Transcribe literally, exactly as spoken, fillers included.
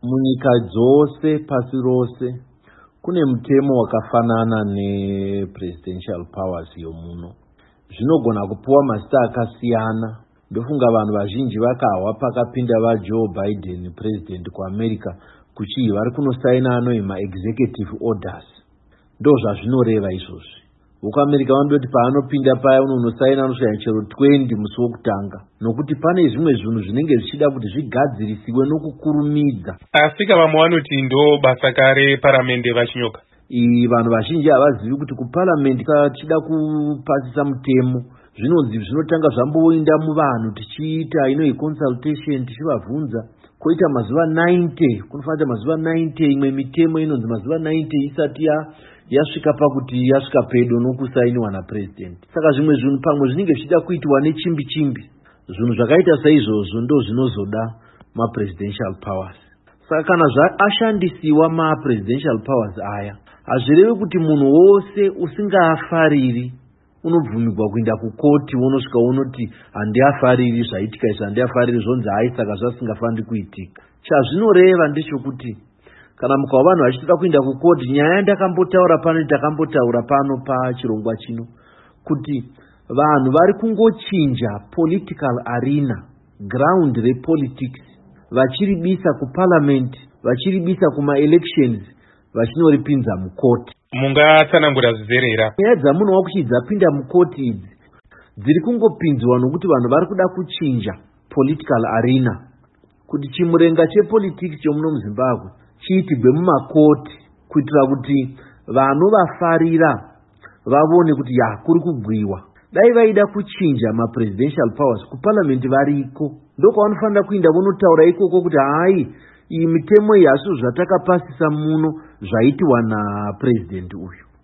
Munyika dzose pasi rose kune mutemo wakafanana nepresidential powers yomuno. Zvinogona kupuwa mazita akasiyana. Ndofunga vanhu vazhinji vakawa pakapinda vaJoe Biden president kuAmerica kuchii vari kunosaina anoi maexecutive orders. Ndo zvazvinoreva izvozvi. VekuAmerica vanoti paanopinda paya unonosaina anosvika chero twenty musi wokutanga, nokuti pane zvimwe zvinhu zvinenge zvichida kuti zvigadzirisiwe nokukurumidza. Asika vamwe vanoti ndo basa kare paramende vachinyoka. Ii vanhu vazhinji havazivi kuti kuparamendi kachida kupasisa mutemo zvinonzi zvinotanga zvamboenda muvanhu tichiita inoi consultation tichivabvunza koita mazuva ninety, kunofanira mazuva ninety imwe mitemo inonzi mazuva ninety isati ya yasvika pakuti yasvika pedo nokusainiwa napresident. Saka zvimwe zvinhu pamwe zvinenge zvichida kuitwa nechimbi chimbi. Zvinhu zvakaita saizvozvo ndo zvinozoda mapresidential powers. Saka kana ashandisiwa mapresidential powers aya, hazvirevi kuti munhu wose usingafariri unobvumirwa kuenda kukoti wonosvika unoti handiafariri zvaitika izvi, handiafariri zvonzi hai saka zvasingafaniri kuitika. Chazvinoreva ndechekuti kana mukawa vanhu vachitoda kuenda kukoti, nyaya ndakambotaura pano takambotaura pano pachirongwa chino kuti vanhu vari kungochinja political arena, ground repolitics, vachiribisa kuparliament, vachiribisa kumaelections, vachinoripinza mukoti. Mungatsanangura zvizerera nyaya dzamunhu wakuchi dzapinda mukoti idzi dziri kungopinzwa nokuti vanhu vari kuda kuchinja political arena kuti chimurenga chepolitics chomuno muZimbabwe chiitigwe mumakoti kuitira kuti vanovafarira vavone kuti ya kuri kubwiwa. Dai vaida kuchinja mapresidential powers kuparliament variko, ndokavanofanira kuenda vonotaura ikoko kuti hai iyi mitemo iyi hazvo zvatakapasisa muno zvaitiwa napresident uyu.